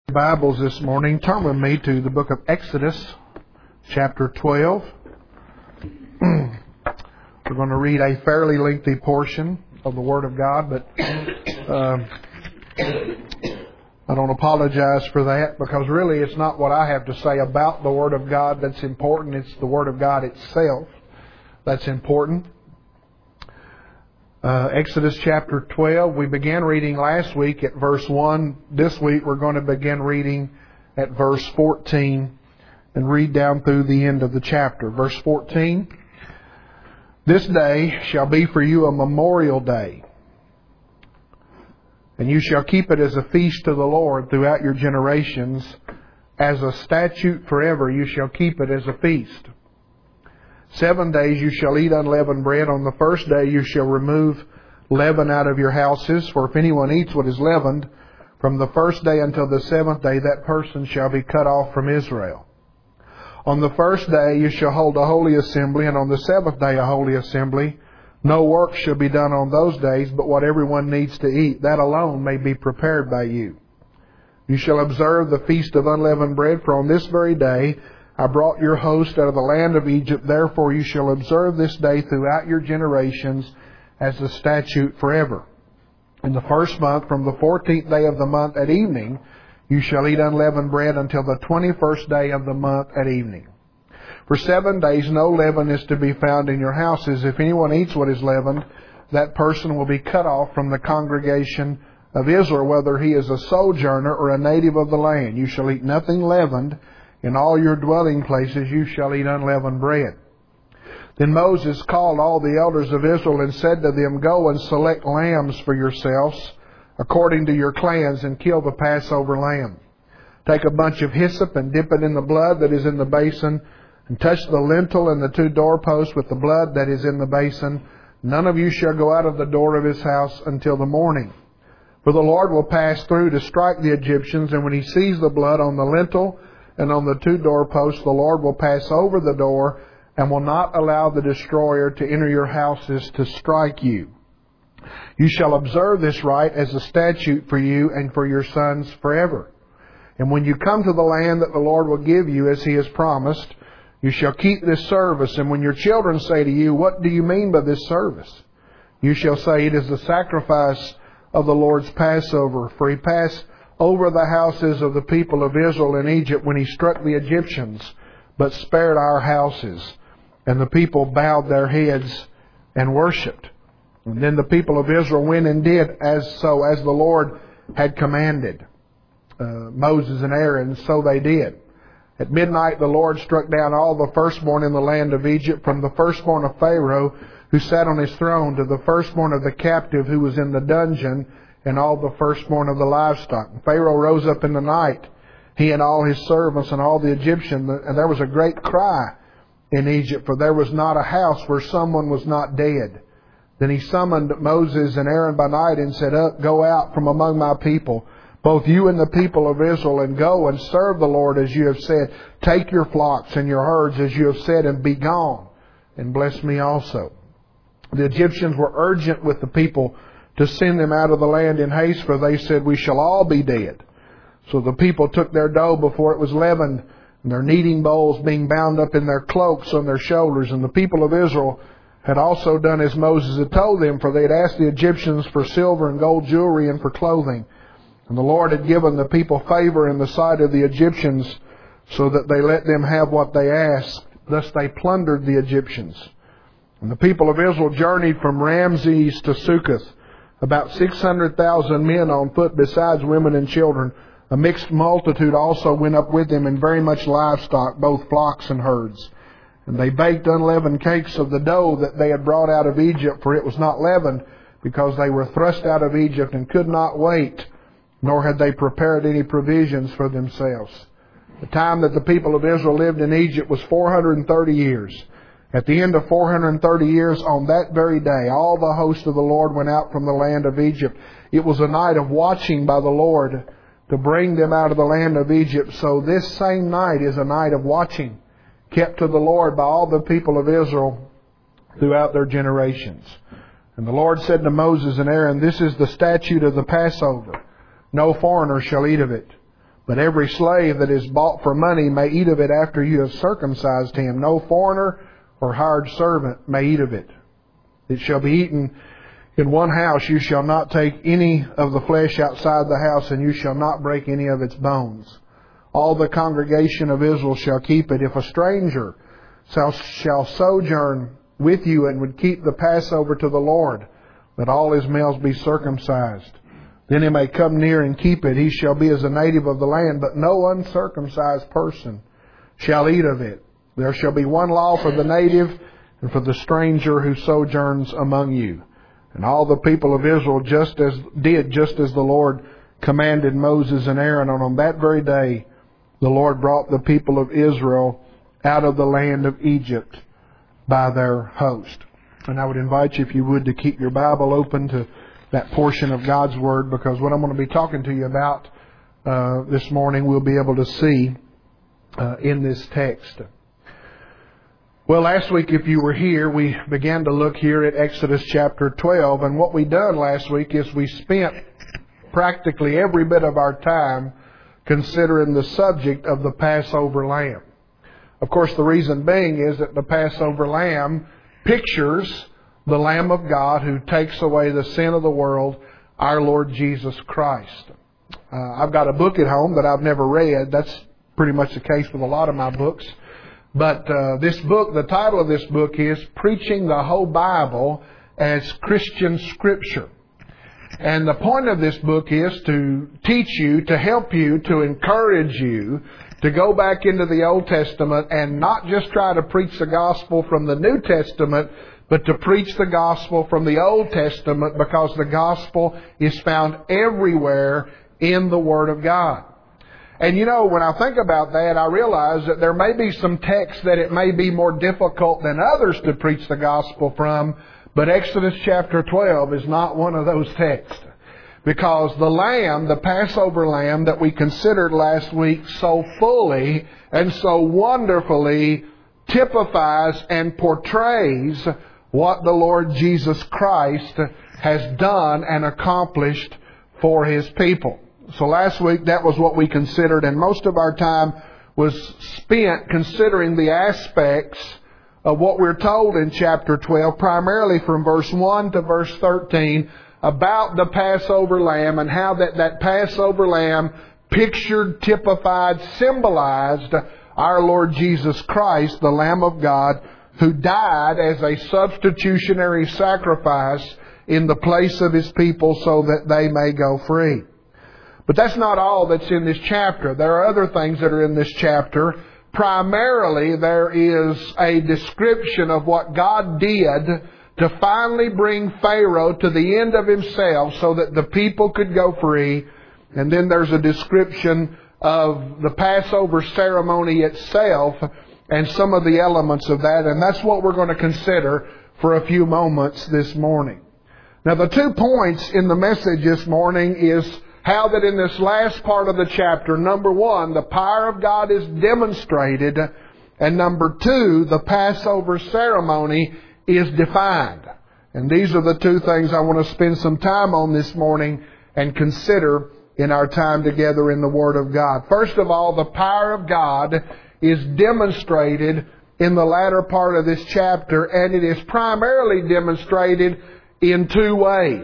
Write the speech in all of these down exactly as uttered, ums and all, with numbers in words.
Bibles this morning, turn with me to the book of Exodus, chapter twelve. We're going to read a fairly lengthy portion of the Word of God, but uh, I don't apologize for that, because really it's not what I have to say about the Word of God that's important. It's the Word of God itself that's important. Uh, Exodus chapter twelve, we began reading last week at verse one. This week we're going to begin reading at verse fourteen and read down through the end of the chapter. Verse fourteen, "This day shall be for you a memorial day, and you shall keep it as a feast to the Lord throughout your generations. As a statute forever you shall keep it as a feast. Seven days you shall eat unleavened bread. On the first day you shall remove leaven out of your houses. For if anyone eats what is leavened, from the first day until the seventh day, that person shall be cut off from Israel. On the first day you shall hold a holy assembly, and on the seventh day a holy assembly. No work shall be done on those days, but what everyone needs to eat, that alone may be prepared by you. You shall observe the feast of unleavened bread, for on this very day I brought your host out of the land of Egypt. Therefore you shall observe this day throughout your generations as a statute forever. In the first month, from the fourteenth day of the month at evening, you shall eat unleavened bread until the twenty-first day of the month at evening. For seven days no leaven is to be found in your houses. If anyone eats what is leavened, that person will be cut off from the congregation of Israel, whether he is a sojourner or a native of the land. You shall eat nothing leavened. In all your dwelling places you shall eat unleavened bread." Then Moses called all the elders of Israel and said to them, "Go and select lambs for yourselves according to your clans, and kill the Passover lamb. Take a bunch of hyssop and dip it in the blood that is in the basin, and touch the lintel and the two doorposts with the blood that is in the basin. None of you shall go out of the door of his house until the morning. For the Lord will pass through to strike the Egyptians, and when he sees the blood on the lintel and on the two doorposts, the Lord will pass over the door and will not allow the destroyer to enter your houses to strike you. You shall observe this rite as a statute for you and for your sons forever. And when you come to the land that the Lord will give you as he has promised, you shall keep this service. And when your children say to you, 'What do you mean by this service?' you shall say, 'It is the sacrifice of the Lord's Passover. For he passed over the houses of the people of Israel in Egypt when he struck the Egyptians, but spared our houses.' And the people bowed their heads and worshipped. And then the people of Israel went and did as so as the Lord had commanded uh, Moses and Aaron, so they did. At midnight the Lord struck down all the firstborn in the land of Egypt, from the firstborn of Pharaoh who sat on his throne to the firstborn of the captive who was in the dungeon, and all the firstborn of the livestock. And Pharaoh rose up in the night, he and all his servants and all the Egyptians, and there was a great cry in Egypt, for there was not a house where someone was not dead. Then he summoned Moses and Aaron by night and said, "Up, go out from among my people, both you and the people of Israel, and go and serve the Lord as you have said. Take your flocks and your herds as you have said, and be gone, and bless me also." The Egyptians were urgent with the people to send them out of the land in haste, for they said, "We shall all be dead." So the people took their dough before it was leavened, and their kneading bowls being bound up in their cloaks on their shoulders. And the people of Israel had also done as Moses had told them, for they had asked the Egyptians for silver and gold jewelry and for clothing. And the Lord had given the people favor in the sight of the Egyptians, so that they let them have what they asked. Thus they plundered the Egyptians. And the people of Israel journeyed from Ramses to Succoth, about six hundred thousand men on foot, besides women and children. A mixed multitude also went up with them, and very much livestock, both flocks and herds. And they baked unleavened cakes of the dough that they had brought out of Egypt, for it was not leavened, because they were thrust out of Egypt and could not wait, nor had they prepared any provisions for themselves. The time that the people of Israel lived in Egypt was four hundred thirty years. At the end of four hundred thirty years, on that very day, all the host of the Lord went out from the land of Egypt. It was a night of watching by the Lord to bring them out of the land of Egypt. So this same night is a night of watching, kept to the Lord by all the people of Israel throughout their generations. And the Lord said to Moses and Aaron, "This is the statute of the Passover. No foreigner shall eat of it. But every slave that is bought for money may eat of it after you have circumcised him. No foreigner or hired servant may eat of it. It shall be eaten in one house. You shall not take any of the flesh outside the house, and you shall not break any of its bones. All the congregation of Israel shall keep it. If a stranger shall, shall sojourn with you and would keep the Passover to the Lord, let all his males be circumcised. Then he may come near and keep it. He shall be as a native of the land, but no uncircumcised person shall eat of it. There shall be one law for the native and for the stranger who sojourns among you. And all the people of Israel just as did just as the Lord commanded Moses and Aaron. And on that very day, the Lord brought the people of Israel out of the land of Egypt by their host. And I would invite you, if you would, to keep your Bible open to that portion of God's Word, because what I'm going to be talking to you about uh, this morning we'll be able to see uh, in this text. Well, last week, if you were here, we began to look here at Exodus chapter twelve, and what we done last week is we spent practically every bit of our time considering the subject of the Passover lamb. Of course, the reason being is that the Passover lamb pictures the Lamb of God who takes away the sin of the world, our Lord Jesus Christ. Uh, I've got a book at home that I've never read. That's pretty much the case with a lot of my books. But uh, this book, the title of this book is Preaching the Whole Bible as Christian Scripture. And the point of this book is to teach you, to help you, to encourage you to go back into the Old Testament and not just try to preach the gospel from the New Testament, but to preach the gospel from the Old Testament, because the gospel is found everywhere in the Word of God. And you know, when I think about that, I realize that there may be some texts that it may be more difficult than others to preach the gospel from, but Exodus chapter twelve is not one of those texts. Because the lamb, the Passover lamb that we considered last week so fully and so wonderfully typifies and portrays what the Lord Jesus Christ has done and accomplished for His people. So last week that was what we considered, and most of our time was spent considering the aspects of what we're told in chapter twelve, primarily from verse one to verse thirteen, about the Passover lamb and how that, that Passover lamb pictured, typified, symbolized our Lord Jesus Christ, the Lamb of God, who died as a substitutionary sacrifice in the place of His people so that they may go free. But that's not all that's in this chapter. There are other things that are in this chapter. Primarily, there is a description of what God did to finally bring Pharaoh to the end of himself so that the people could go free. And then there's a description of the Passover ceremony itself and some of the elements of that. And that's what we're going to consider for a few moments this morning. Now, the two points in the message this morning is how that in this last part of the chapter, number one, the power of God is demonstrated, and number two, the Passover ceremony is defined. And these are the two things I want to spend some time on this morning and consider in our time together in the Word of God. First of all, the power of God is demonstrated in the latter part of this chapter, and it is primarily demonstrated in two ways.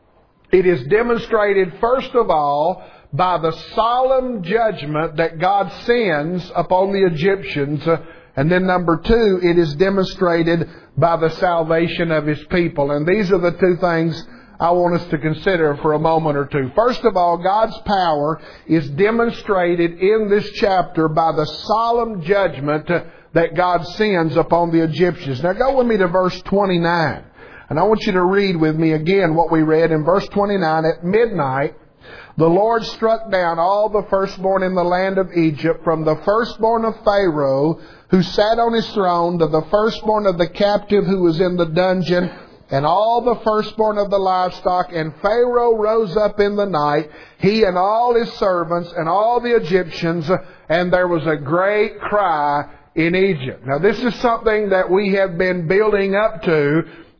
It is demonstrated, first of all, by the solemn judgment that God sends upon the Egyptians. And then number two, it is demonstrated by the salvation of His people. And these are the two things I want us to consider for a moment or two. First of all, God's power is demonstrated in this chapter by the solemn judgment that God sends upon the Egyptians. Now go with me to verse twenty-nine. And I want you to read with me again what we read in verse twenty-nine. At midnight, the Lord struck down all the firstborn in the land of Egypt, from the firstborn of Pharaoh, who sat on his throne, to the firstborn of the captive who was in the dungeon, and all the firstborn of the livestock. And Pharaoh rose up in the night, he and all his servants and all the Egyptians, and there was a great cry in Egypt. Now, this is something that we have been building up to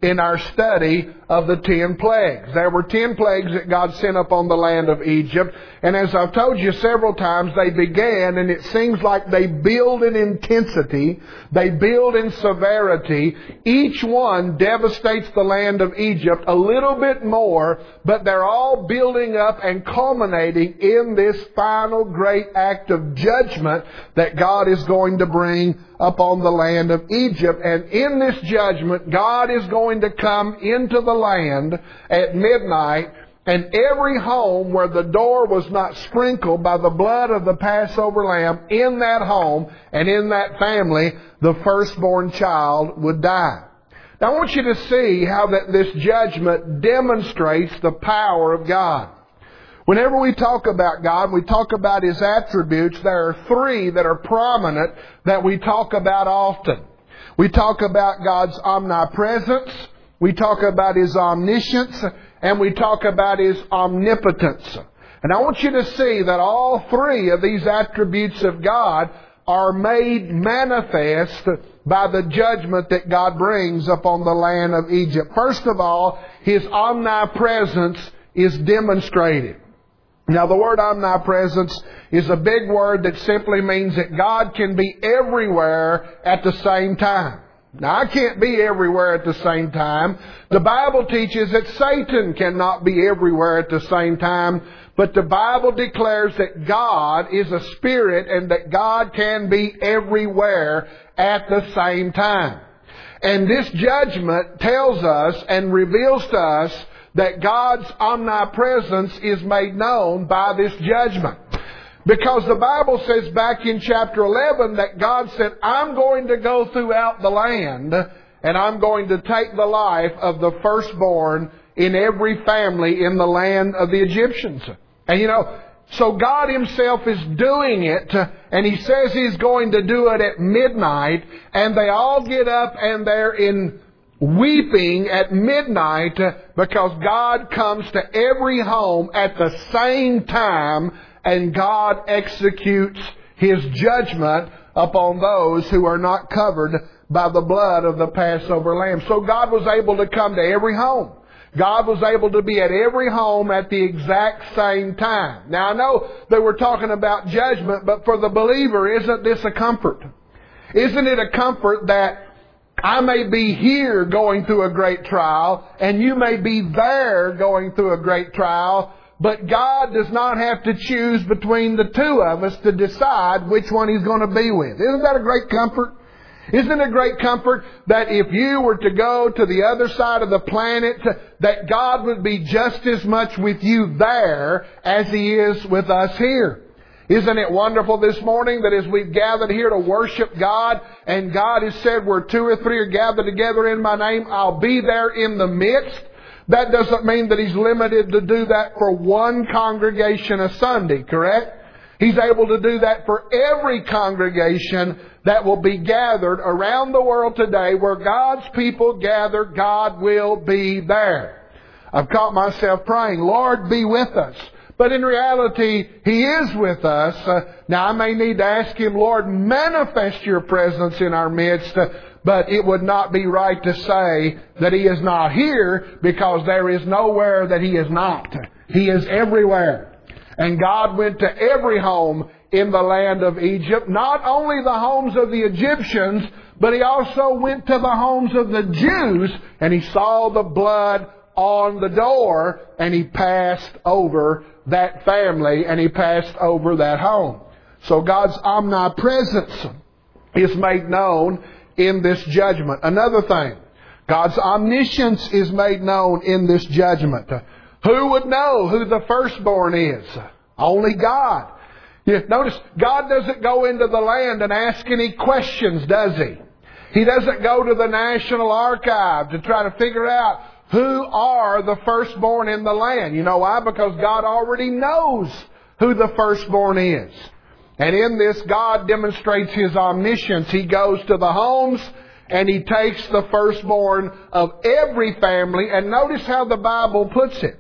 in our study of the ten plagues. There were ten plagues that God sent upon the land of Egypt. And as I've told you several times, they began, and it seems like they build in intensity, they build in severity. Each one devastates the land of Egypt a little bit more, but they're all building up and culminating in this final great act of judgment that God is going to bring upon the land of Egypt. And in this judgment, God is going to come into the land at midnight, and every home where the door was not sprinkled by the blood of the Passover lamb, in that home and in that family, the firstborn child would die. Now I want you to see how that this judgment demonstrates the power of God. Whenever we talk about God, we talk about His attributes, there are three that are prominent that we talk about often. We talk about God's omnipresence, we talk about His omniscience, and we talk about His omnipotence. And I want you to see that all three of these attributes of God are made manifest by the judgment that God brings upon the land of Egypt. First of all, His omnipresence is demonstrated. Now, the word omnipresence is a big word that simply means that God can be everywhere at the same time. Now, I can't be everywhere at the same time. The Bible teaches that Satan cannot be everywhere at the same time, but the Bible declares that God is a spirit and that God can be everywhere at the same time. And this judgment tells us and reveals to us that God's omnipresence is made known by this judgment. Because the Bible says back in chapter eleven that God said, I'm going to go throughout the land and I'm going to take the life of the firstborn in every family in the land of the Egyptians. And you know, so God Himself is doing it, and He says He's going to do it at midnight, and they all get up and they're in weeping at midnight because God comes to every home at the same time, and God executes His judgment upon those who are not covered by the blood of the Passover lamb. So God was able to come to every home. God was able to be at every home at the exact same time. Now I know they were talking about judgment, but for the believer, isn't this a comfort? Isn't it a comfort that I may be here going through a great trial, and you may be there going through a great trial, but God does not have to choose between the two of us to decide which one He's going to be with. Isn't that a great comfort? Isn't it a great comfort that if you were to go to the other side of the planet, that God would be just as much with you there as He is with us here? Isn't it wonderful this morning that as we've gathered here to worship God, and God has said where two or three are gathered together in my name, I'll be there in the midst. That doesn't mean that He's limited to do that for one congregation a Sunday, correct? He's able to do that for every congregation that will be gathered around the world today. Where God's people gather, God will be there. I've caught myself praying, Lord, be with us. But in reality, He is with us. Uh, now, I may need to ask Him, Lord, manifest Your presence in our midst. Uh, but it would not be right to say that He is not here, because there is nowhere that He is not. He is everywhere. And God went to every home in the land of Egypt. Not only the homes of the Egyptians, but He also went to the homes of the Jews, and He saw the blood on the door, and He passed over that family, and He passed over that home. So God's omnipresence is made known in this judgment. Another thing, God's omniscience is made known in this judgment. Who would know who the firstborn is? Only God. You notice, God doesn't go into the land and ask any questions, does He? He doesn't go to the National Archive to try to figure out who are the firstborn in the land. You know why? Because God already knows who the firstborn is. And in this, God demonstrates His omniscience. He goes to the homes and He takes the firstborn of every family. And notice how the Bible puts it.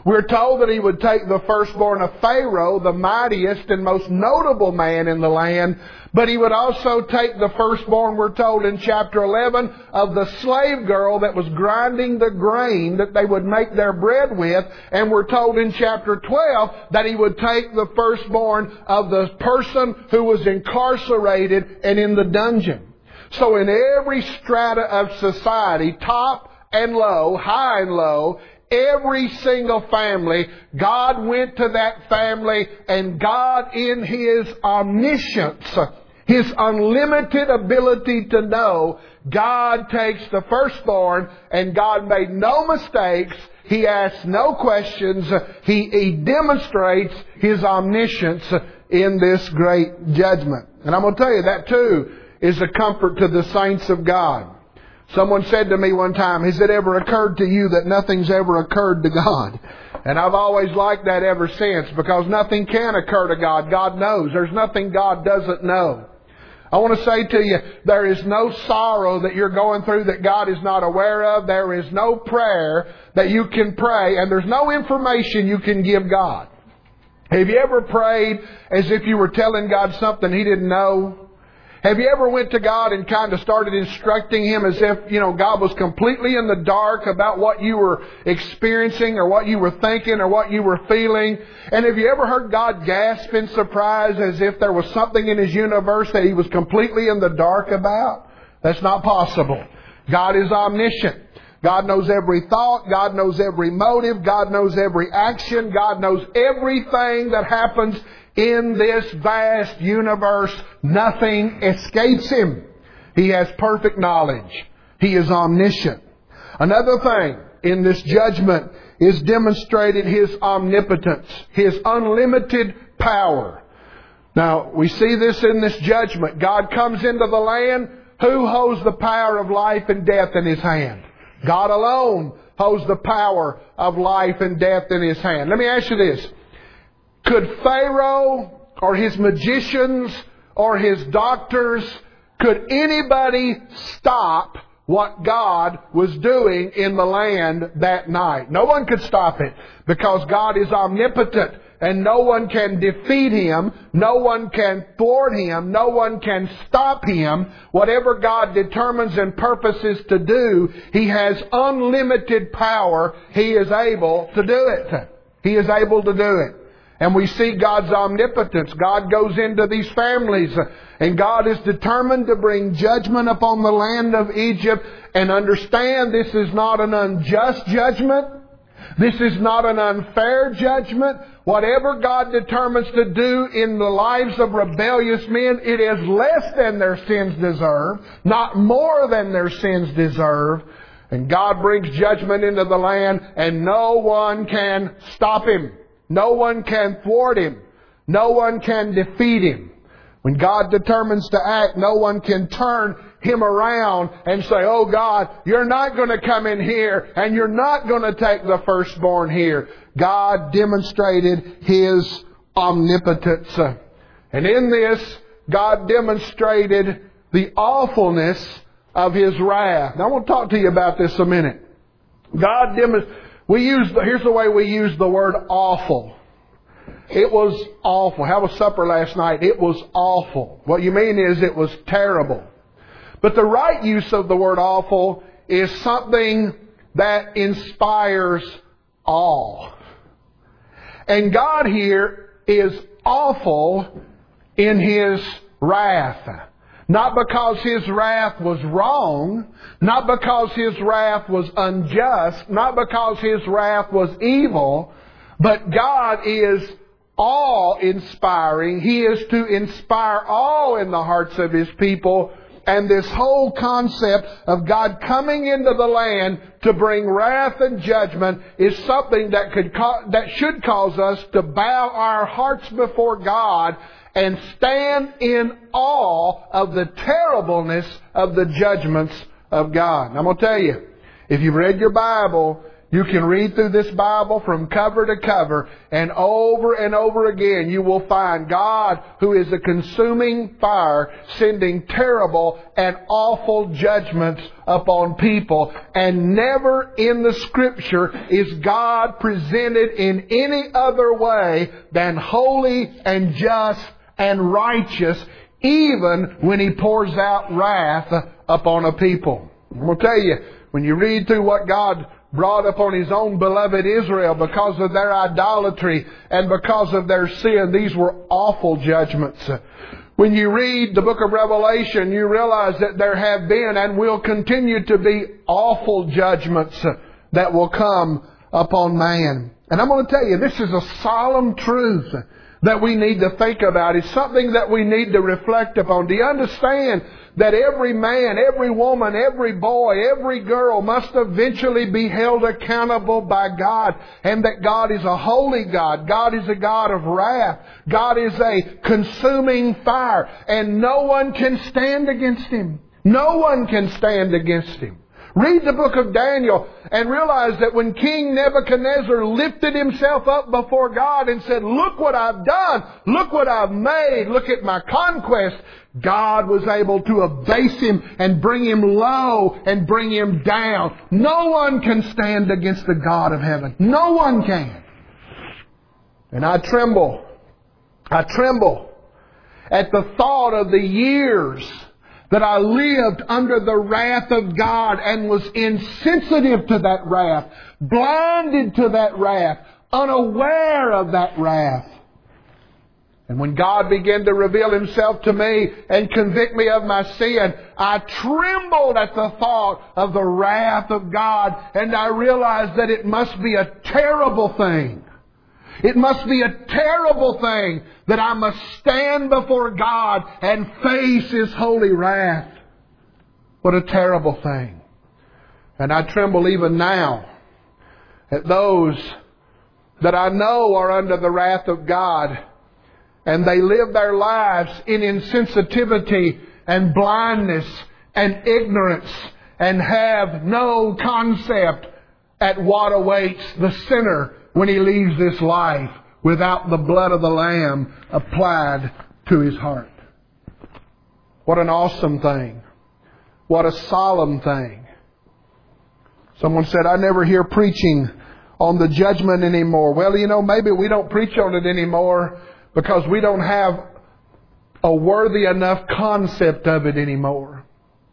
We're told that He would take the firstborn of Pharaoh, the mightiest and most notable man in the land, but He would also take the firstborn, we're told in chapter eleven, of the slave girl that was grinding the grain that they would make their bread with, and we're told in chapter twelve that He would take the firstborn of the person who was incarcerated and in the dungeon. So in every strata of society, top and low, high and low, every single family, God went to that family, and God in His omniscience, His unlimited ability to know, God takes the firstborn, and God made no mistakes. He asks no questions. He, he demonstrates His omniscience in this great judgment. And I'm going to tell you, that too is a comfort to the saints of God. Someone said to me one time, has it ever occurred to you that nothing's ever occurred to God? And I've always liked that ever since, because nothing can occur to God. God knows. There's nothing God doesn't know. I want to say to you, there is no sorrow that you're going through that God is not aware of. There is no prayer that you can pray, and there's no information you can give God. Have you ever prayed as if you were telling God something He didn't know? Have you ever went to God and kind of started instructing Him as if, you know, God was completely in the dark about what you were experiencing or what you were thinking or what you were feeling? And have you ever heard God gasp in surprise as if there was something in His universe that He was completely in the dark about? That's not possible. God is omniscient. God knows every thought. God knows every motive. God knows every action. God knows everything that happens in this vast universe. Nothing escapes Him. He has perfect knowledge. He is omniscient. Another thing in this judgment is demonstrated His omnipotence, His unlimited power. Now, we see this in this judgment. God comes into the land. Who holds the power of life and death in His hand? God alone holds the power of life and death in His hand. Let me ask you this. Could Pharaoh or his magicians or his doctors, could anybody stop what God was doing in the land that night? No one could stop it, because God is omnipotent and no one can defeat Him. No one can thwart Him. No one can stop Him. Whatever God determines and purposes to do, He has unlimited power. He is able to do it. He is able to do it. And we see God's omnipotence. God goes into these families, and God is determined to bring judgment upon the land of Egypt. And understand, this is not an unjust judgment. This is not an unfair judgment. Whatever God determines to do in the lives of rebellious men, it is less than their sins deserve, not more than their sins deserve. And God brings judgment into the land, and no one can stop Him. No one can thwart Him. No one can defeat Him. When God determines to act, no one can turn Him around and say, oh God, you're not going to come in here and you're not going to take the firstborn here. God demonstrated His omnipotence. And in this, God demonstrated the awfulness of His wrath. Now I want to talk to you about this a minute. God demonstrated... We use, here's the way we use the word awful. It was awful. How was supper last night? It was awful. What you mean is it was terrible. But the right use of the word awful is something that inspires awe. And God here is awful in His wrath. Not because His wrath was wrong, not because His wrath was unjust, not because His wrath was evil, but God is awe-inspiring. He is to inspire awe in the hearts of His people. And this whole concept of God coming into the land to bring wrath and judgment is something that could ca- that should cause us to bow our hearts before God and stand in awe of the terribleness of the judgments of God. And I'm going to tell you, if you've read your Bible, You can read through this Bible from cover to cover, and over and over again you will find God, who is a consuming fire, sending terrible and awful judgments upon people. And never in the Scripture is God presented in any other way than holy and just and righteous, even when He pours out wrath upon a people. I'm going to tell you, when you read through what God brought upon His own beloved Israel because of their idolatry and because of their sin, these were awful judgments. When you read the book of Revelation, you realize that there have been and will continue to be awful judgments that will come upon man. And I'm going to tell you, this is a solemn truth that we need to think about. It's something that we need to reflect upon. Do you understand that every man, every woman, every boy, every girl must eventually be held accountable by God, and that God is a holy God. God is a God of wrath. God is a consuming fire, and no one can stand against Him. No one can stand against Him. Read the book of Daniel and realize that when King Nebuchadnezzar lifted himself up before God and said, "Look what I've done. Look what I've made. Look at my conquest," God was able to abase him and bring him low and bring him down. No one can stand against the God of heaven. No one can. And I tremble. I tremble at the thought of the years that I lived under the wrath of God and was insensitive to that wrath, blinded to that wrath, unaware of that wrath. And when God began to reveal Himself to me and convict me of my sin, I trembled at the thought of the wrath of God, and I realized that it must be a terrible thing. It must be a terrible thing that I must stand before God and face His holy wrath. What a terrible thing. And I tremble even now at those that I know are under the wrath of God, and they live their lives in insensitivity and blindness and ignorance and have no concept at what awaits the sinner when he leaves this life without the blood of the Lamb applied to his heart. What an awesome thing. What a solemn thing. Someone said, "I never hear preaching on the judgment anymore." Well, you know, maybe we don't preach on it anymore because we don't have a worthy enough concept of it anymore.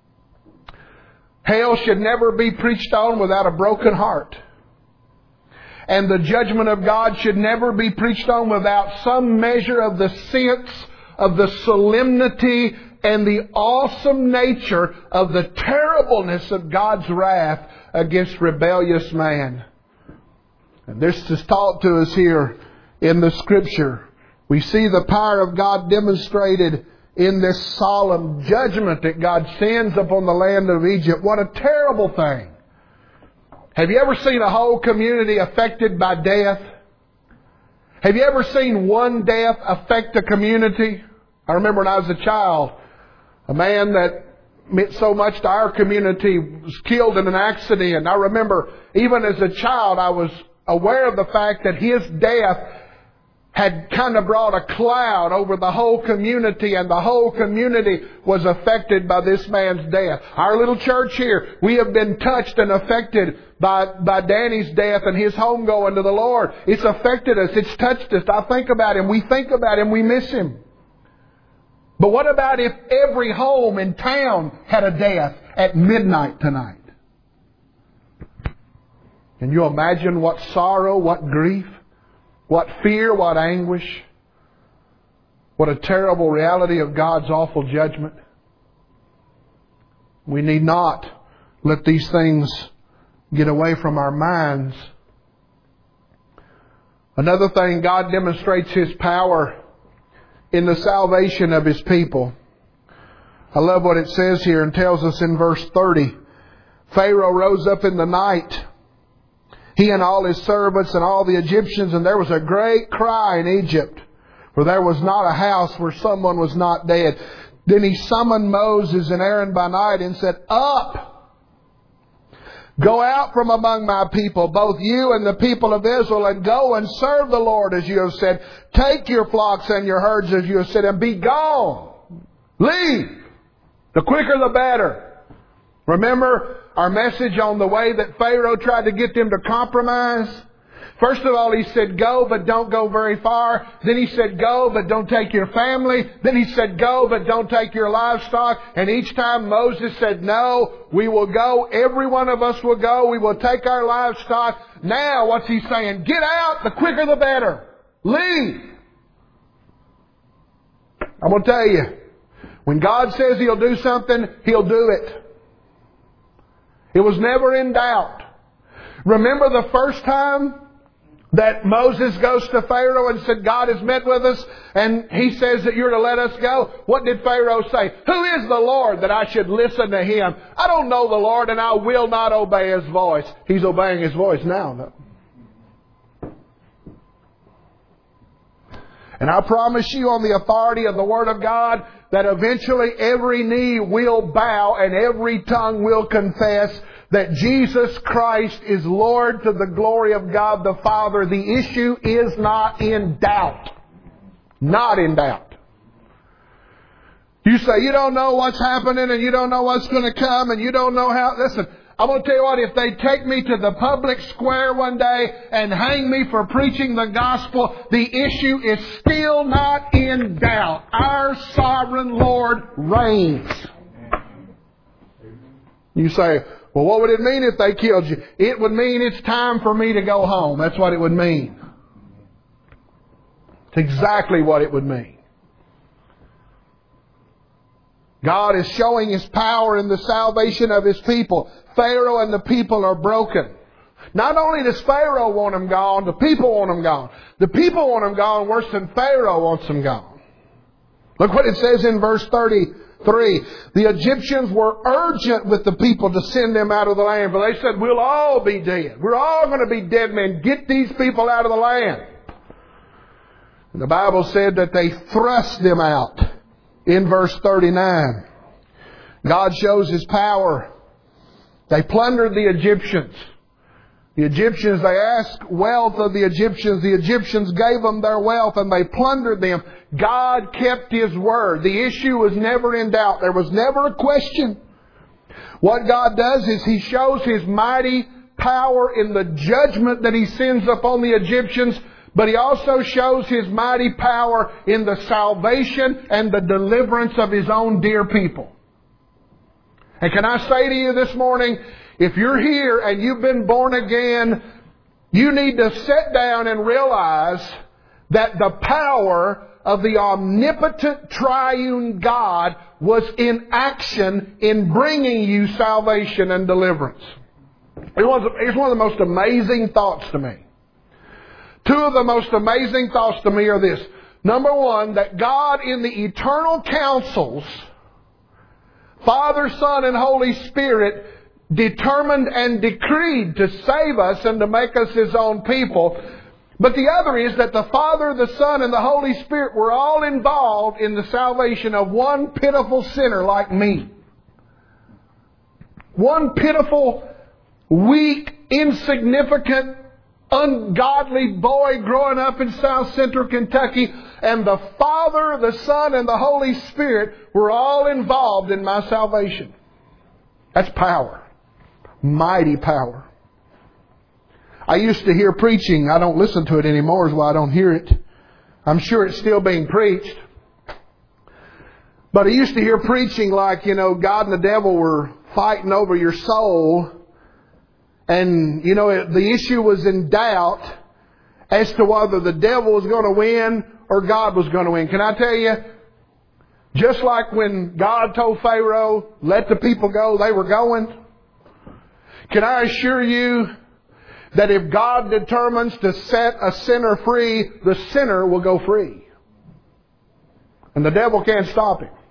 Hell should never be preached on without a broken heart. And the judgment of God should never be preached on without some measure of the sense of the solemnity and the awesome nature of the terribleness of God's wrath against rebellious man. And this is taught to us here in the Scripture. We see the power of God demonstrated in this solemn judgment that God sends upon the land of Egypt. What a terrible thing. Have you ever seen a whole community affected by death? Have you ever seen one death affect a community? I remember when I was a child, a man that meant so much to our community was killed in an accident. I remember even as a child I was aware of the fact that his death had kind of brought a cloud over the whole community, and the whole community was affected by this man's death. Our little church here, we have been touched and affected by, by Danny's death and his home going to the Lord. It's affected us. It's touched us. I think about him. We think about him. We miss him. But what about if every home in town had a death at midnight tonight? Can you imagine what sorrow, what grief, what fear, what anguish, what a terrible reality of God's awful judgment? We need not let these things get away from our minds. Another thing, God demonstrates His power in the salvation of His people. I love what it says here and tells us in verse thirty. Pharaoh rose up in the night, he and all his servants and all the Egyptians, and there was a great cry in Egypt, for there was not a house where someone was not dead. Then he summoned Moses and Aaron by night and said, "Up! Go out from among my people, both you and the people of Israel, and go and serve the Lord as you have said. Take your flocks and your herds as you have said, and be gone. Leave. The quicker the better. Remember our message on the way that Pharaoh tried to get them to compromise? First of all, he said, go, but don't go very far. Then he said, go, but don't take your family. Then he said, go, but don't take your livestock. And each time Moses said, no, we will go. Every one of us will go. We will take our livestock. Now, what's he saying? Get out. The quicker the better. Leave. I'm going to tell you, when God says He'll do something, He'll do it. It was never in doubt. Remember the first time that Moses goes to Pharaoh and said, God has met with us, and he says that you're to let us go. What did Pharaoh say? Who is the Lord that I should listen to Him? I don't know the Lord, and I will not obey His voice. He's obeying His voice now, though. And I promise you on the authority of the Word of God that eventually every knee will bow and every tongue will confess that Jesus Christ is Lord to the glory of God the Father. The issue is not in doubt. Not in doubt. You say, you don't know what's happening and you don't know what's going to come and you don't know how... Listen, I'm going to tell you what, if they take me to the public square one day and hang me for preaching the gospel, the issue is still not in doubt. Our sovereign Lord reigns. You say, well, what would it mean if they killed you? It would mean it's time for me to go home. That's what it would mean. It's exactly what it would mean. God is showing His power in the salvation of His people. Pharaoh and the people are broken. Not only does Pharaoh want them gone, the people want them gone. The people want them gone worse than Pharaoh wants them gone. Look what it says in verse thirty-three. The Egyptians were urgent with the people to send them out of the land. But they said, we'll all be dead. We're all going to be dead men. Get these people out of the land. And the Bible said that they thrust them out. In verse thirty-nine, God shows His power. They plundered the Egyptians. The Egyptians, they asked wealth of the Egyptians. The Egyptians gave them their wealth and they plundered them. God kept His word. The issue was never in doubt. There was never a question. What God does is He shows His mighty power in the judgment that He sends upon the Egyptians, but He also shows His mighty power in the salvation and the deliverance of His own dear people. And can I say to you this morning, if you're here and you've been born again, you need to sit down and realize that the power of the omnipotent triune God was in action in bringing you salvation and deliverance. It was, it's one of the most amazing thoughts to me. Two of the most amazing thoughts to me are this. Number one, that God in the eternal councils, Father, Son, and Holy Spirit, determined and decreed to save us and to make us His own people. But the other is that the Father, the Son, and the Holy Spirit were all involved in the salvation of one pitiful sinner like me. One pitiful, weak, insignificant, ungodly boy growing up in South Central Kentucky, and the Father, the Son, and the Holy Spirit were all involved in my salvation. That's power. Mighty power. I used to hear preaching. I don't listen to it anymore, is why I don't hear it. I'm sure it's still being preached. But I used to hear preaching like, you know, God and the devil were fighting over your soul. And, you know, the issue was in doubt as to whether the devil was going to win or God was going to win. Can I tell you, just like when God told Pharaoh, let the people go, they were going. Can I assure you that if God determines to set a sinner free, the sinner will go free. And the devil can't stop him.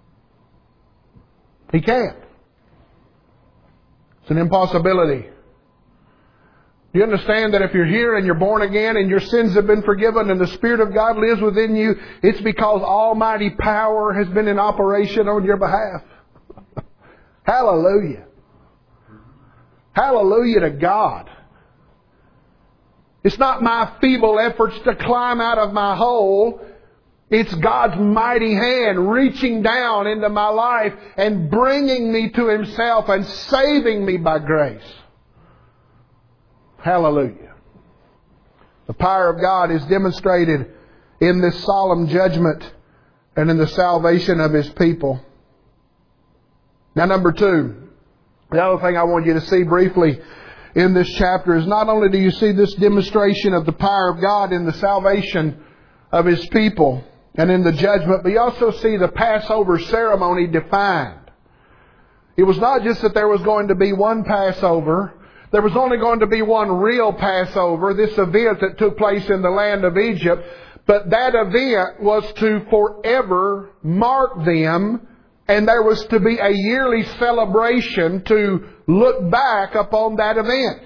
He can't. It's an impossibility. Do you understand that if you're here and you're born again and your sins have been forgiven and the Spirit of God lives within you, it's because almighty power has been in operation on your behalf. Hallelujah. Hallelujah to God. It's not my feeble efforts to climb out of my hole. It's God's mighty hand reaching down into my life and bringing me to Himself and saving me by grace. Hallelujah. The power of God is demonstrated in this solemn judgment and in the salvation of His people. Now, number two, the other thing I want you to see briefly in this chapter is not only do you see this demonstration of the power of God in the salvation of His people and in the judgment, but you also see the Passover ceremony defined. It was not just that there was going to be one Passover. There was only going to be one real Passover, this event that took place in the land of Egypt. But that event was to forever mark them, and there was to be a yearly celebration to look back upon that event.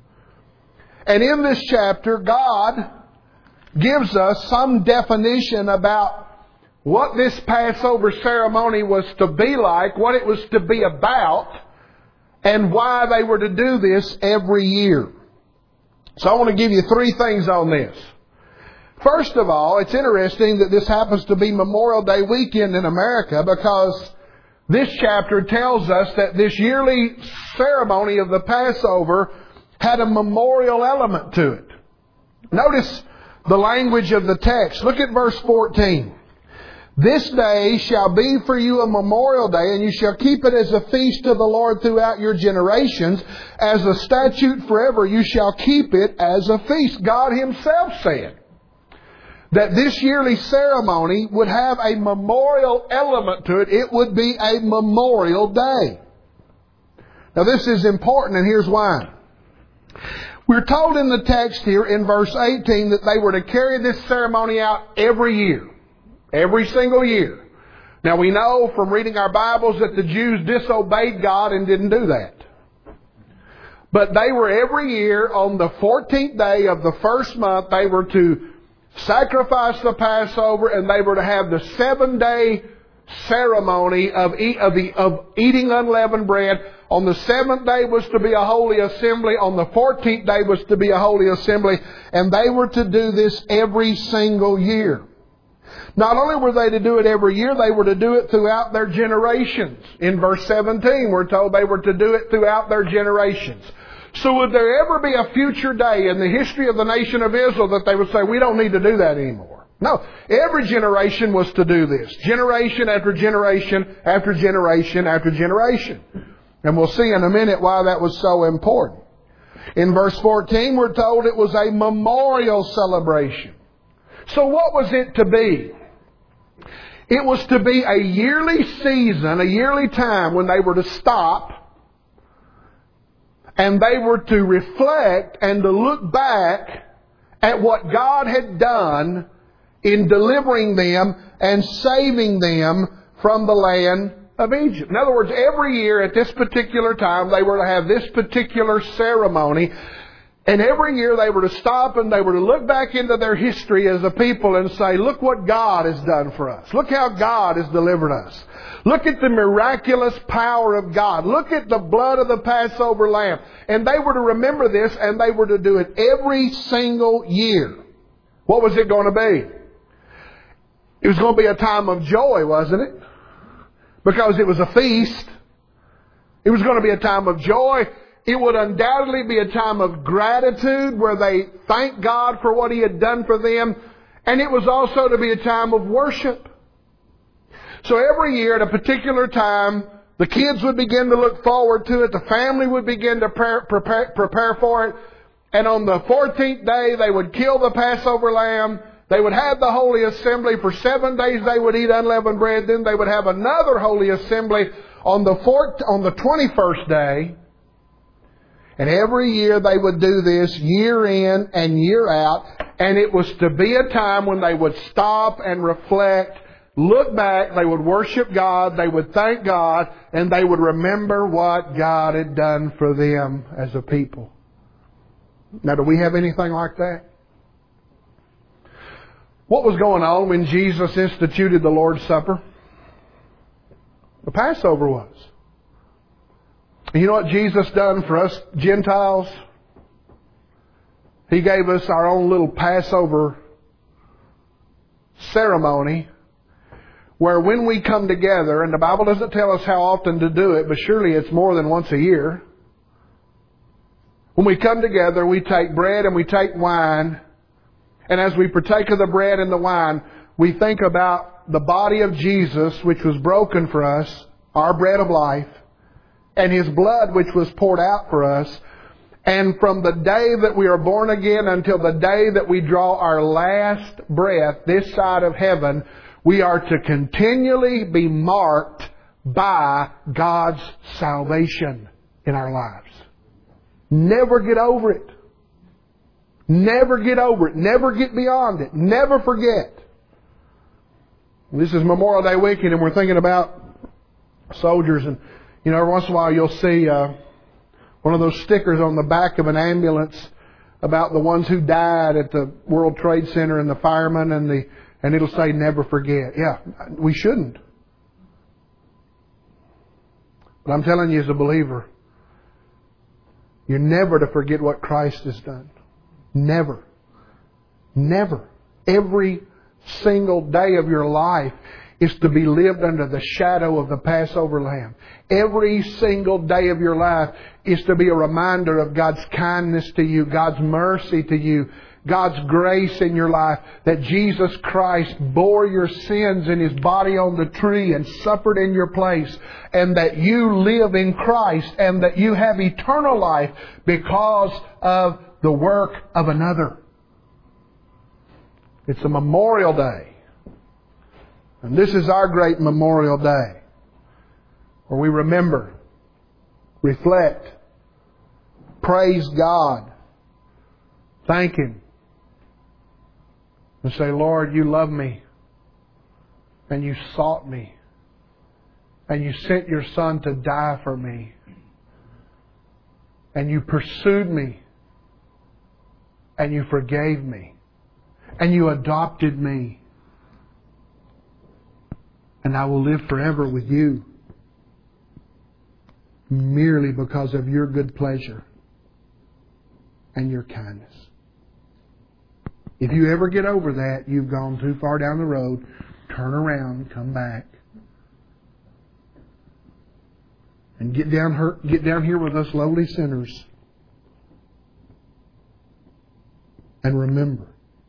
And in this chapter, God gives us some definition about what this Passover ceremony was to be like, what it was to be about, and why they were to do this every year. So I want to give you three things on this. First of all, it's interesting that this happens to be Memorial Day weekend in America, because this chapter tells us that this yearly ceremony of the Passover had a memorial element to it. Notice the language of the text. Look at verse fourteen. This day shall be for you a memorial day, and you shall keep it as a feast of the Lord throughout your generations. As a statute forever, you shall keep it as a feast. God Himself said that this yearly ceremony would have a memorial element to it. It would be a memorial day. Now this is important, and here's why. We're told in the text here in verse eighteen that they were to carry this ceremony out every year. Every single year. Now we know from reading our Bibles that the Jews disobeyed God and didn't do that. But they were every year on the fourteenth day of the first month, they were to sacrifice the Passover, and they were to have the seven-day ceremony of, eat, of, the, of eating unleavened bread. On the seventh day was to be a holy assembly. On the fourteenth day was to be a holy assembly. And they were to do this every single year. Not only were they to do it every year, they were to do it throughout their generations. In verse seventeen, we're told they were to do it throughout their generations. So would there ever be a future day in the history of the nation of Israel that they would say, we don't need to do that anymore? No. Every generation was to do this. Generation after generation after generation after generation. And we'll see in a minute why that was so important. In verse fourteen, we're told it was a memorial celebration. So what was it to be? It was to be a yearly season, a yearly time when they were to stop and they were to reflect and to look back at what God had done in delivering them and saving them from the land of Egypt. In other words, every year at this particular time they were to have this particular ceremony. And every year they were to stop and they were to look back into their history as a people and say, look what God has done for us. Look how God has delivered us. Look at the miraculous power of God. Look at the blood of the Passover lamb. And they were to remember this, and they were to do it every single year. What was it going to be? It was going to be a time of joy, wasn't it? Because it was a feast. It was going to be a time of joy. It would undoubtedly be a time of gratitude where they thanked God for what He had done for them. And it was also to be a time of worship. So every year at a particular time, the kids would begin to look forward to it. The family would begin to prepare, prepare, prepare for it. And on the fourteenth day, they would kill the Passover lamb. They would have the holy assembly. For seven days they would eat unleavened bread. Then they would have another holy assembly on the fourth, on the twenty-first day. And every year they would do this year in and year out. And it was to be a time when they would stop and reflect, look back, they would worship God, they would thank God, and they would remember what God had done for them as a people. Now, do we have anything like that? What was going on when Jesus instituted the Lord's Supper? The Passover was. You know what Jesus done for us Gentiles? He gave us our own little Passover ceremony where when we come together, and the Bible doesn't tell us how often to do it, but surely it's more than once a year. When we come together, we take bread and we take wine. And as we partake of the bread and the wine, we think about the body of Jesus, which was broken for us, our bread of life, and His blood, which was poured out for us. And from the day that we are born again until the day that we draw our last breath this side of heaven, we are to continually be marked by God's salvation in our lives. Never get over it. Never get over it. Never get beyond it. Never forget. This is Memorial Day weekend and we're thinking about soldiers. And, you know, every once in a while you'll see uh, one of those stickers on the back of an ambulance about the ones who died at the World Trade Center and the firemen and the and it'll say never forget. Yeah, we shouldn't. But I'm telling you as a believer, you're never to forget what Christ has done. Never. Never. Every single day of your life is to be lived under the shadow of the Passover Lamb. Every single day of your life is to be a reminder of God's kindness to you, God's mercy to you, God's grace in your life, that Jesus Christ bore your sins in His body on the tree and suffered in your place, and that you live in Christ and that you have eternal life because of the work of another. It's a Memorial Day. And this is our great Memorial Day, where we remember, reflect, praise God, thank Him, and say, Lord, You love me, and You sought me, and You sent Your Son to die for me, and You pursued me, and You forgave me, and You adopted me. And I will live forever with You, merely because of Your good pleasure and Your kindness. If you ever get over that, you've gone too far down the road. Turn around, come back, and get down her, get down here with us lowly sinners. And remember.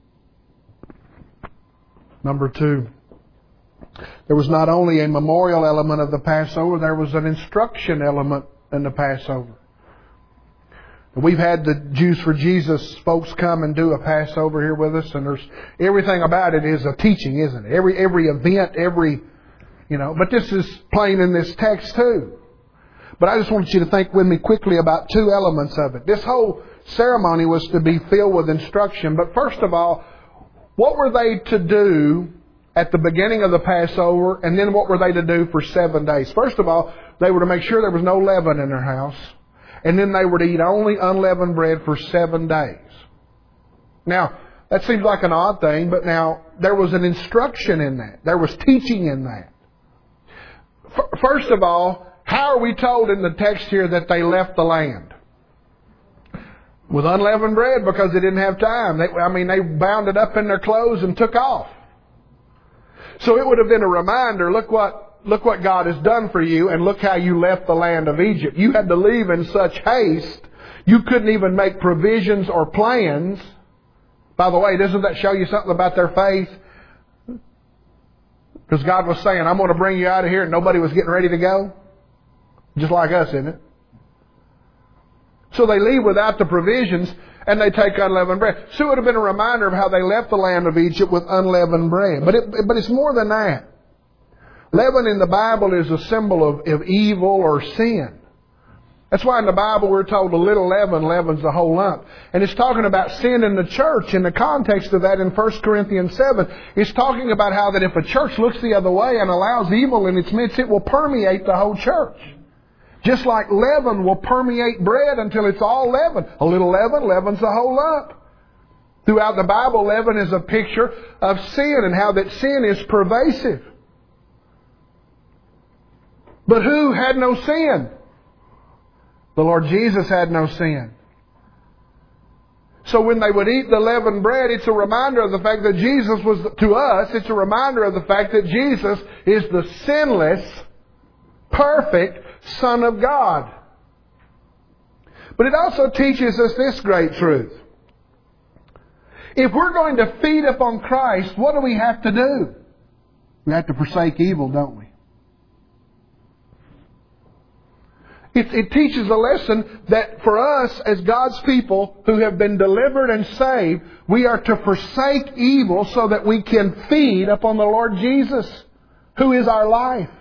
Number two. There was not only a memorial element of the Passover, there was an instruction element in the Passover. We've had the Jews for Jesus folks come and do a Passover here with us, and there's everything about it is a teaching, isn't it? Every every event, every, you know, but this is plain in this text too. But I just want you to think with me quickly about two elements of it. This whole ceremony was to be filled with instruction, but first of all, what were they to do at the beginning of the Passover, and then what were they to do for seven days? First of all, they were to make sure there was no leaven in their house, and then they were to eat only unleavened bread for seven days. Now, that seems like an odd thing, but now there was an instruction in that. There was teaching in that. First of all, how are we told in the text here that they left the land? With unleavened bread, because they didn't have time. They, I mean, they bound it up in their clothes and took off. So it would have been a reminder, look what, look what God has done for you, and look how you left the land of Egypt. You had to leave in such haste, you couldn't even make provisions or plans. By the way, doesn't that show you something about their faith? Because God was saying, I'm going to bring you out of here, and nobody was getting ready to go. Just like us, isn't it? So they leave without the provisions, and they take unleavened bread. So it would have been a reminder of how they left the land of Egypt with unleavened bread. But it, but it's more than that. Leaven in the Bible is a symbol of, of evil or sin. That's why in the Bible we're told a little leaven leavens the whole lump. And it's talking about sin in the church. In the context of that in First Corinthians seven, it's talking about how that if a church looks the other way and allows evil in its midst, it will permeate the whole church. Just like leaven will permeate bread until it's all leaven. A little leaven leavens the whole lump. Throughout the Bible, leaven is a picture of sin and how that sin is pervasive. But who had no sin? The Lord Jesus had no sin. So when they would eat the leavened bread, it's a reminder of the fact that Jesus was, to us, it's a reminder of the fact that Jesus is the sinless, perfect Son of God. But it also teaches us this great truth. If we're going to feed upon Christ, what do we have to do? We have to forsake evil, don't we? It, it teaches a lesson that for us as God's people who have been delivered and saved, we are to forsake evil so that we can feed upon the Lord Jesus, who is our life.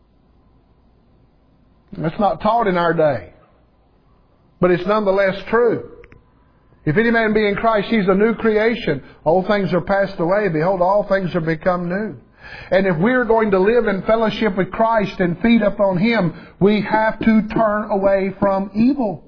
That's not taught in our day, but it's nonetheless true. If any man be in Christ, he's a new creation. Old things are passed away. Behold, all things are become new. And if we're going to live in fellowship with Christ and feed upon Him, we have to turn away from evil.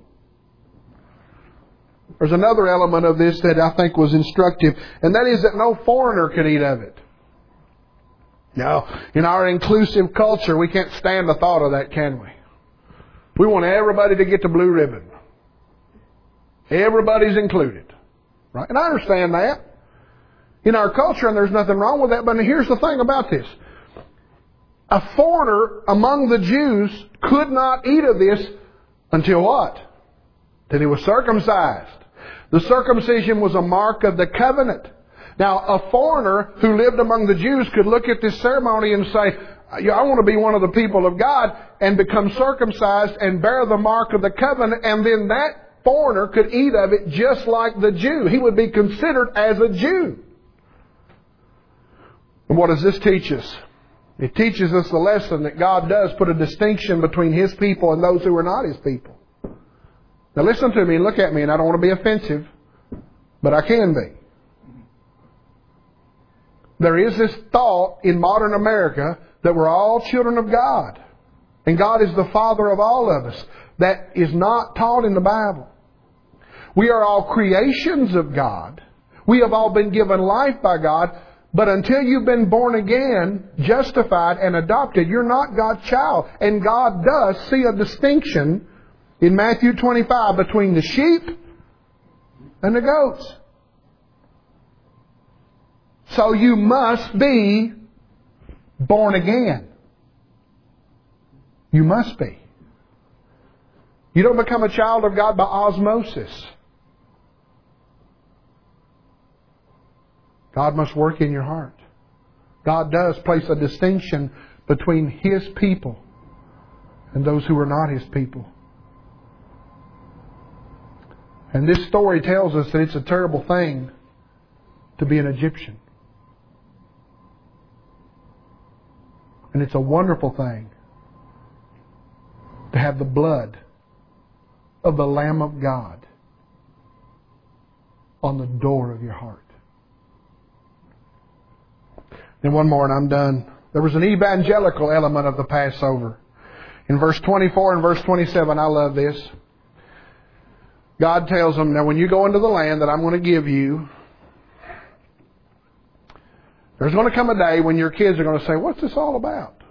There's another element of this that I think was instructive, and that is that no foreigner could eat of it. Now, in our inclusive culture, we can't stand the thought of that, can we? We want everybody to get the blue ribbon. Everybody's included. Right? And I understand that. In our culture, and there's nothing wrong with that, but here's the thing about this. A foreigner among the Jews could not eat of this until what? Till he was circumcised. The circumcision was a mark of the covenant. Now, a foreigner who lived among the Jews could look at this ceremony and say, I want to be one of the people of God, and become circumcised and bear the mark of the covenant, and then that foreigner could eat of it just like the Jew. He would be considered as a Jew. And what does this teach us? It teaches us the lesson that God does put a distinction between His people and those who are not His people. Now listen to me and look at me, and I don't want to be offensive, but I can be. There is this thought in modern America that we're all children of God, and God is the Father of all of us. That is not taught in the Bible. We are all creations of God. We have all been given life by God. But until you've been born again, justified and adopted, you're not God's child. And God does see a distinction in Matthew twenty-five between the sheep and the goats. So you must be born again. You must be. You don't become a child of God by osmosis. God must work in your heart. God does place a distinction between His people and those who are not His people. And this story tells us that it's a terrible thing to be an Egyptian. And it's a wonderful thing to have the blood of the Lamb of God on the door of your heart. And one more and I'm done. There was an evangelical element of the Passover. In verse twenty-four and verse twenty-seven, I love this. God tells them, now when you go into the land that I'm going to give you, there's going to come a day when your kids are going to say, what's this all about?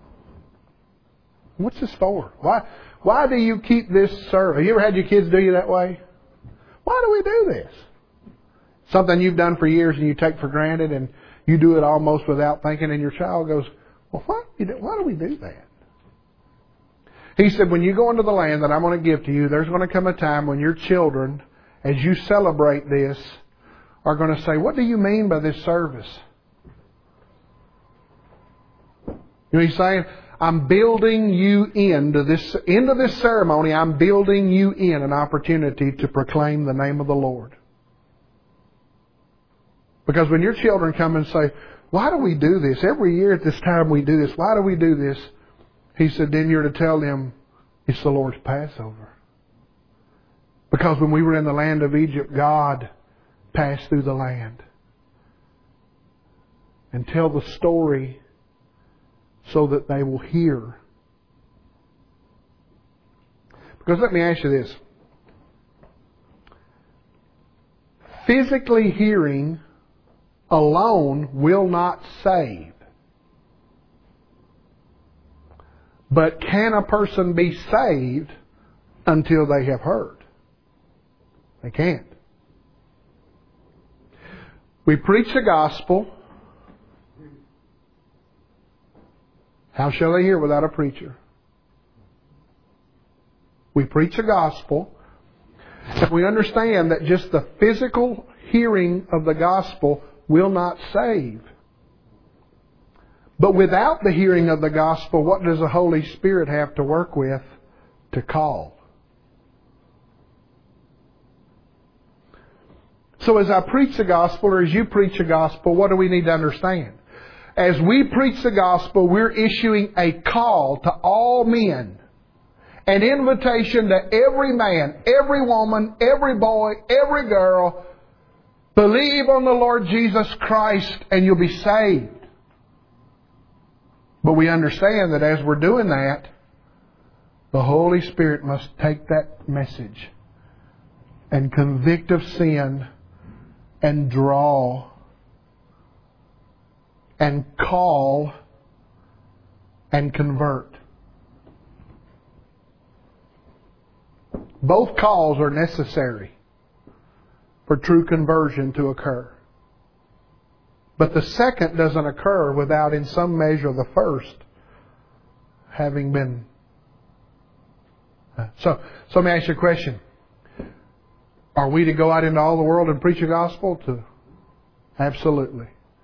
What's this for? Why, why do you keep this service? Have you ever had your kids do you that way? Why do we do this? Something you've done for years and you take for granted, and you do it almost without thinking, and your child goes, well, why, why do we do that? He said, when you go into the land that I'm going to give to you, there's going to come a time when your children, as you celebrate this, are going to say, what do you mean by this service? You know, he's saying, I'm building you into this, into this ceremony, I'm building you in an opportunity to proclaim the name of the Lord. Because when your children come and say, why do we do this? Every year at this time we do this. Why do we do this? He said, then you're to tell them it's the Lord's Passover. Because when we were in the land of Egypt, God passed through the land. And tell the story so that they will hear. Because let me ask you this. Physically hearing alone will not save. But can a person be saved until they have heard. They can't. We preach the gospel. How shall they hear without a preacher? We preach the gospel. And we understand that just the physical hearing of the gospel will not save. But without the hearing of the gospel, what does the Holy Spirit have to work with? To call. So as I preach the gospel, or as you preach the gospel, what do we need to understand? As we preach the gospel, we're issuing a call to all men. An invitation to every man, every woman, every boy, every girl. Believe on the Lord Jesus Christ and you'll be saved. But we understand that as we're doing that, the Holy Spirit must take that message and convict of sin and draw and call and convert. Both calls are necessary for true conversion to occur. But the second doesn't occur without, in some measure, the first having been. So, so let me ask you a question. Are we to go out into all the world and preach the gospel? To absolutely.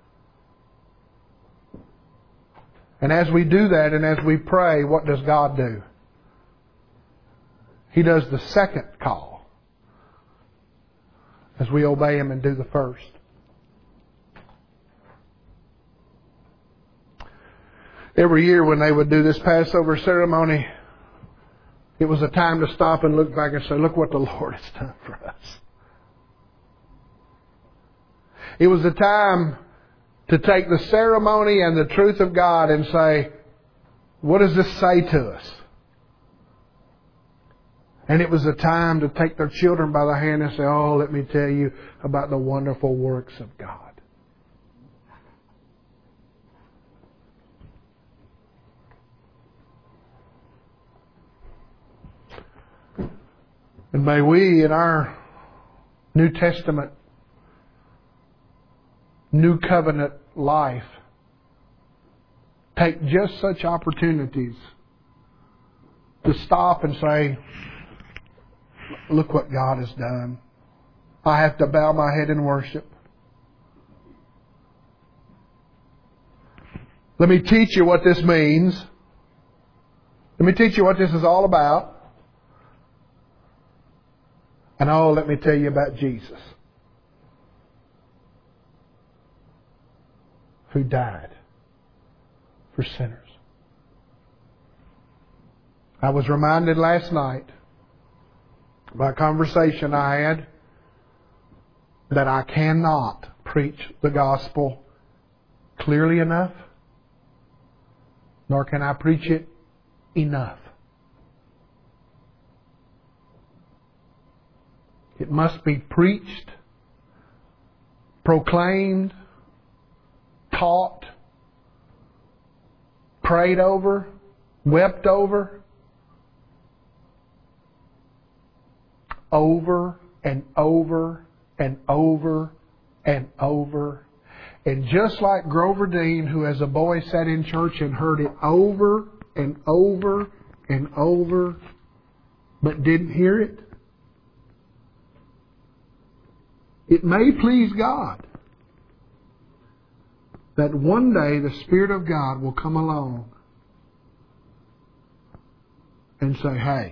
And as we do that and as we pray, what does God do? He does the second call as we obey Him and do the first. Every year when they would do this Passover ceremony, it was a time to stop and look back and say, look what the Lord has done for us. It was a time to take the ceremony and the truth of God and say, what does this say to us? And it was a time to take their children by the hand and say, oh, let me tell you about the wonderful works of God. And may we, in our New Testament, New Covenant life, take just such opportunities to stop and say, look what God has done. I have to bow my head in worship. Let me teach you what this means. Let me teach you what this is all about. And oh, let me tell you about Jesus, who died for sinners. I was reminded last night by a conversation I had that I cannot preach the gospel clearly enough, nor can I preach it enough. It must be preached, proclaimed, taught, prayed over, wept over, over and over and over and over. And just like Grover Dean, who as a boy sat in church and heard it over and over and over, but didn't hear it, it may please God that one day the Spirit of God will come along and say, hey,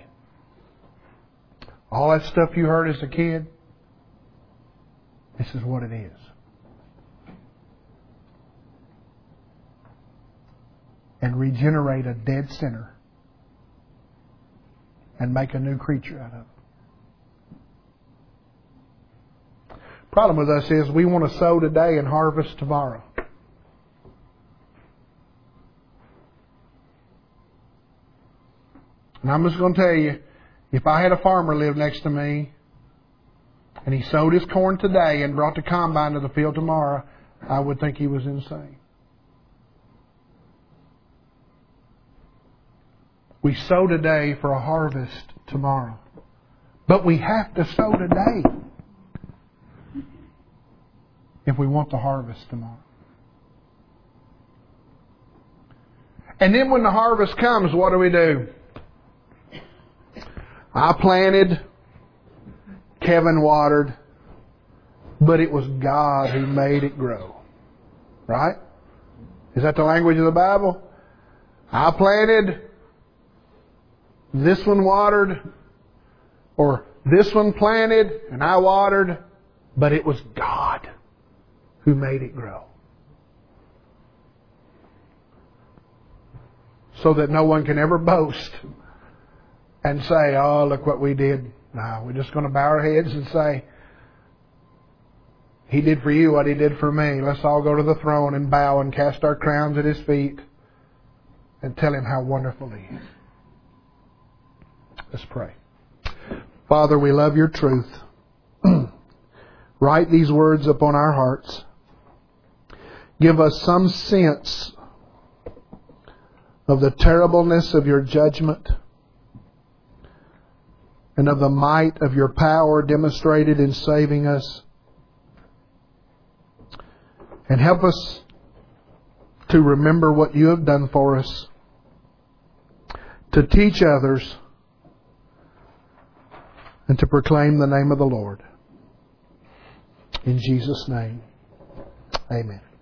all that stuff you heard as a kid, this is what it is. And regenerate a dead sinner and make a new creature out of it. Problem with us is we want to sow today and harvest tomorrow. And I'm just going to tell you, if I had a farmer live next to me and he sowed his corn today and brought the combine to the field tomorrow, I would think he was insane. We sow today for a harvest tomorrow. But we have to sow today if we want the harvest tomorrow. And then when the harvest comes, what do we do? I planted, Kevin watered, but it was God who made it grow. Right? Is that the language of the Bible? I planted, this one watered, or this one planted and I watered, but it was God who made it grow. So that no one can ever boast and say, oh, look what we did. No, we're just going to bow our heads and say, He did for you what He did for me. Let's all go to the throne and bow and cast our crowns at His feet and tell Him how wonderful He is. Let's pray. Father, we love Your truth. Write these words upon our hearts. Give us some sense of the terribleness of Your judgment and of the might of Your power demonstrated in saving us. And help us to remember what You have done for us, to teach others, and to proclaim the name of the Lord. In Jesus' name, amen.